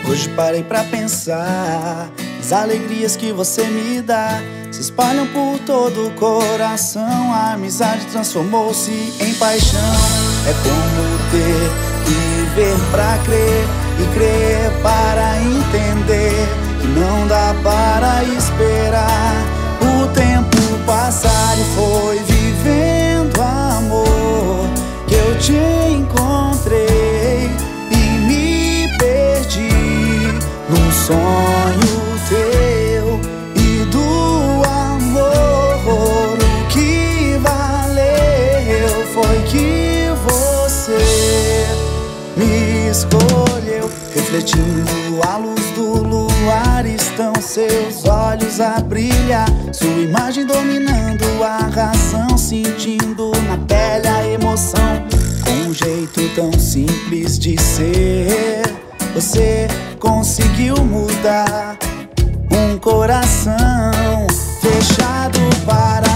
Hoje parei pra pensar, as alegrias que você me dá se espalham por todo o coração. A amizade transformou-se em paixão. É como ter que ver pra crer e crer para entender que não dá para esperar o tempo passar. E foi vivendo amor que eu te encontrei e me perdi num sonho teu e do amor. O que valeu foi que você me escolheu. Refletindo a luz do luar, estão seus olhos a brilhar, sua imagem dominando a razão, sentindo na pele a emoção. Com um jeito tão simples de ser, você conseguiu mudar um coração fechado para